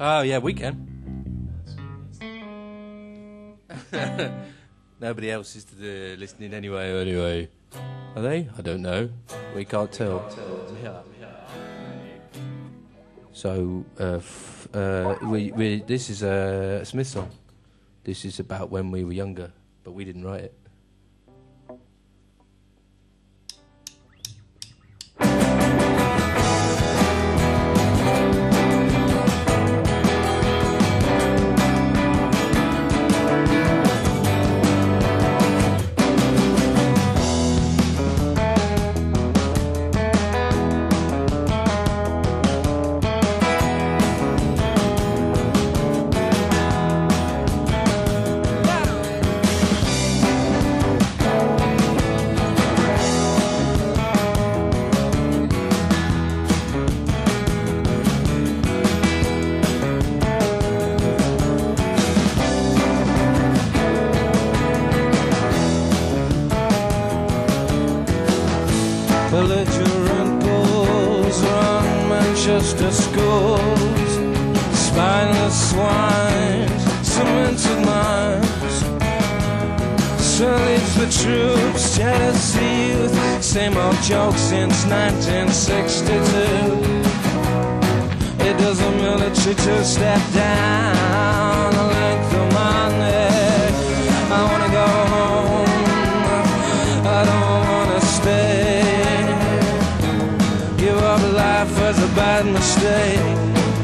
Oh, yeah, we can. Nobody else is listening anyway. Are they? I don't know. We can't tell. Yeah. So, this is a Smith song. This is about when we were younger, but we didn't write it. Belligerent bulls run Manchester schools, spineless swines, cemented minds. So leads the troops, jealousy youth, same old joke since 1962. It does the military to step down the length of my neck. I wanna go home, I don't wanna stay. Give up life was a bad mistake.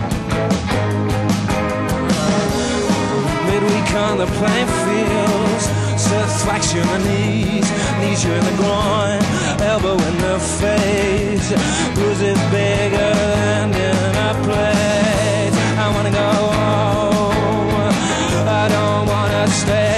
Midweek on the playing fields, satisfaction in the knees, knees you in the groin, elbow in the face. Who's it bigger than in a place? I wanna go home, I don't wanna stay.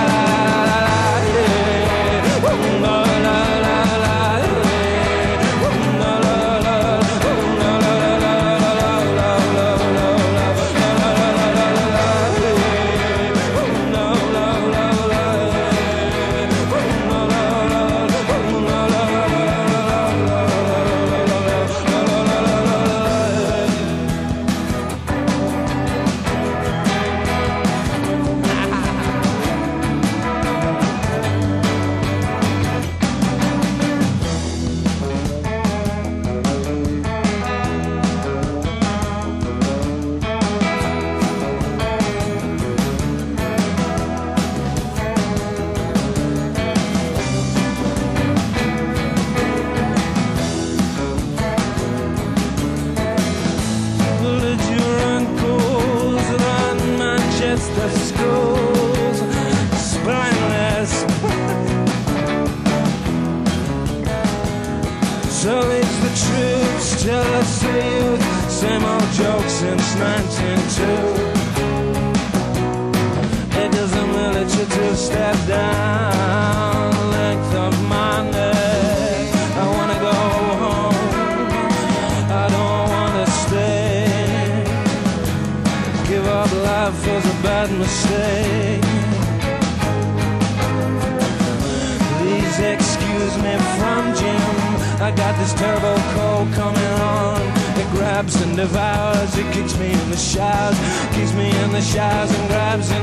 The schools, spineless. So leads the troops, jealousy youth, same old joke since 1902. It doesn't military to step down the length of my neck. I wanna go home, I don't wanna stay. Give up life was a bad mistake. Please excuse me from Jim, I got this terrible cold coming on. It grabs and devours, it kicks me in the showers, keeps me in the showers and grabs